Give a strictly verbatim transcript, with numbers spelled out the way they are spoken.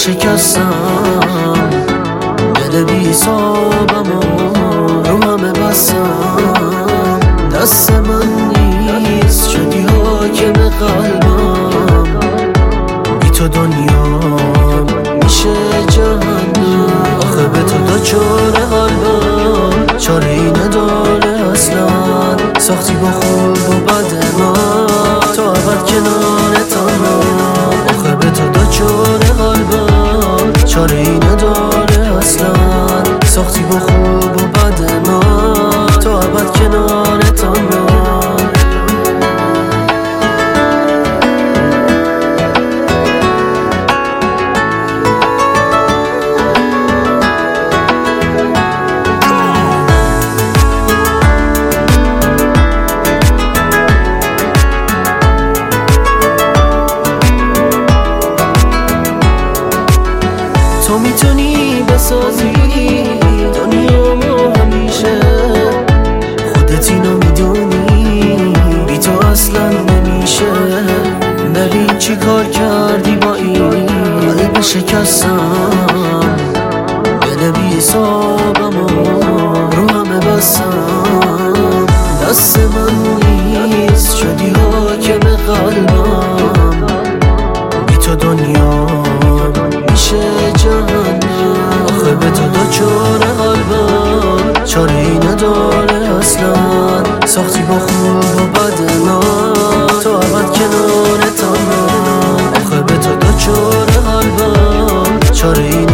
شکستم، دل بی حسابم رو همه بستم. دست من نیست شدی حاکم قلبم، بی تو دنیا میشه جهنم. آخه به تو دا چاره قلبم چاره ای نداره اصلا، ساختی با خوب و بد من تا ابد کنارتم. آخه به تو دا چاره قلبم چاره ای نداره اصلا، ساختی با خوب و بد من تا ابد کنارتم. تو میتونی بسازی دنیامو همیشه، خودت اینو میدونی بی تو اصلا نمیشه. ببین چی کار کردی با این قلب شکستم، دل بی حسابم رو همه بستم. دست من نیست شدی حاکم قلبم، بی تو دنیا میشه جهنم. آخه به تو دا چاره قلبم چاره ای نداره اصلا، ساختی با خوب و بد من تا ابد کنارتم. آخه به تو دا چاره قلبم چاره ای